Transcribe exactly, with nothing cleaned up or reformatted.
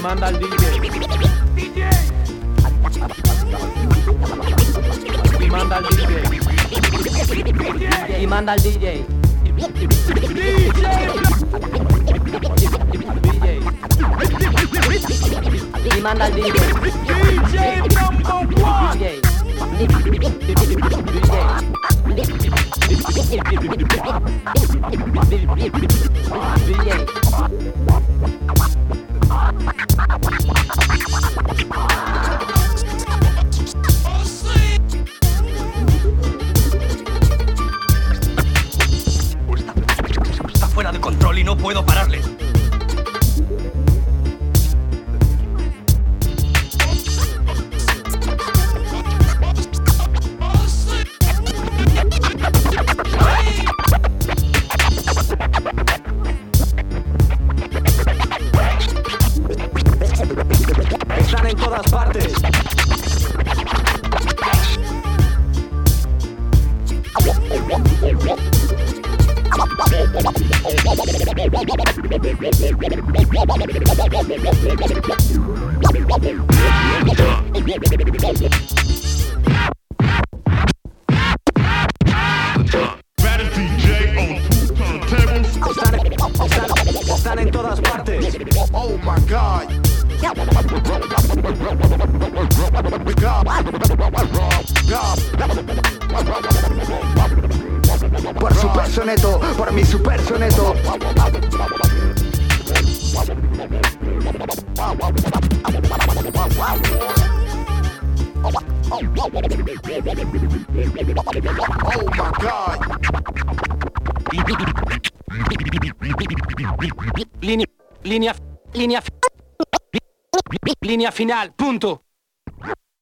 manda al D J. D J. Y manda al D J. Y manda al D J. D J. Y manda al D J. D J number one. D J. Está fuera de control y no puedo pararle. Están en todas partes. Están en todas partes. Oh my God. Por super soneto, por mi super soneto. Oh my God. Línea, línea, línea, línea final, punto.